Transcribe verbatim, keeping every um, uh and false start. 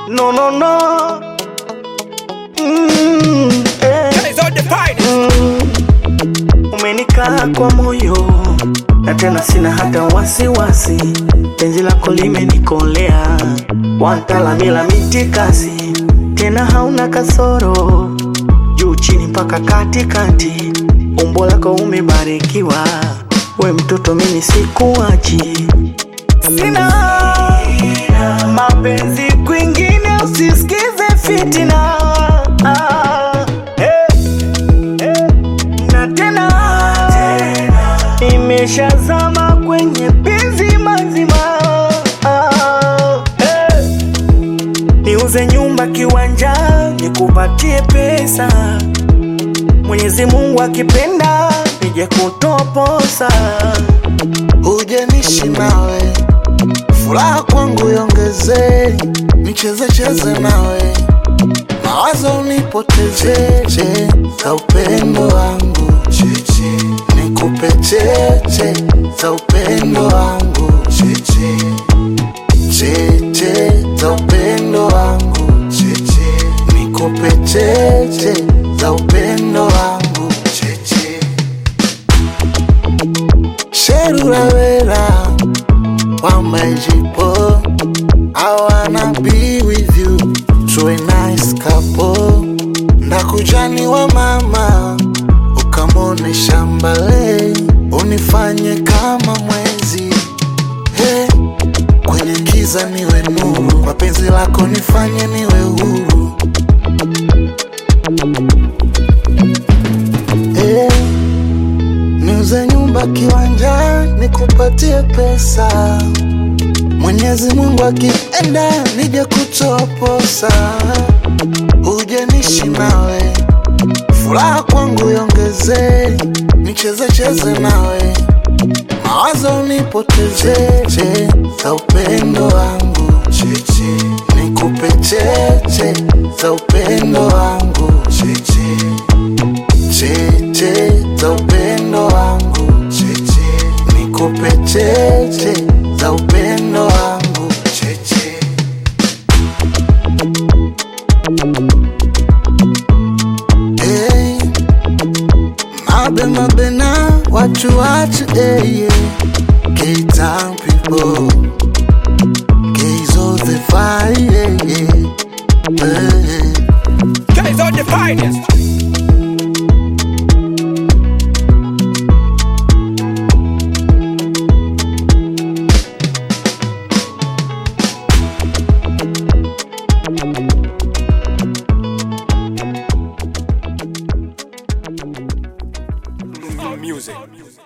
No, no, no. Mm, eh. Mm. Umenikaa kwa moyo na tena sina hata wasiwasi. Penzi lako limenikolea, wantala mila mitikasi. Tena hauna kasoro, juu chini mpaka katikati. Umbo lako umebarikiwa, we mtoto mimi sikuachi. Sina mapenzi kwingine, usisikize fitina. Ah, hey, hey. Na tena nimeshazama kwenye penzi mazima. Ah, hey. Niuze nyumba kiwanja, nikupatie pesa. Mwenyezi Mungu akipenda, nije kutoposa. Uje nishi nawe, furaha kwangu yongeze. Nicheze cheze nawe, mawazo unipoteze. Za upendo wangu nikupe cheche, za upendo wangu cheche, za upendo wangu nikupe cheche, za upendo wangu cheche. Sherura vera Wambajipo, I wanna be with you, to a nice couple. Ndakujani wa mama, ukamone shambale. Unifanye kama mwezi, hey. Kwenye giza niwe nuru, kwa penzi lako nifanye niwe huru, hey. Niuze nyumba kiwanja, nikupatie pesa. Mwenyezi Mungu akienda, nije kutoposa. Uje nishi nawe, furaha kwangu yongeze. Nicheze cheze nawe, mawazo unipoteze. Za upendo wangu nikupe cheche, za upendo wangu cheche, za upendo wangu nikupe cheche, za upendo wangu cheche. Hey, mabe mabe na wachu wachu, hey, yeah. K-Town people, K's all the fire, yeah, yeah. Hey. K's all the finest. Music.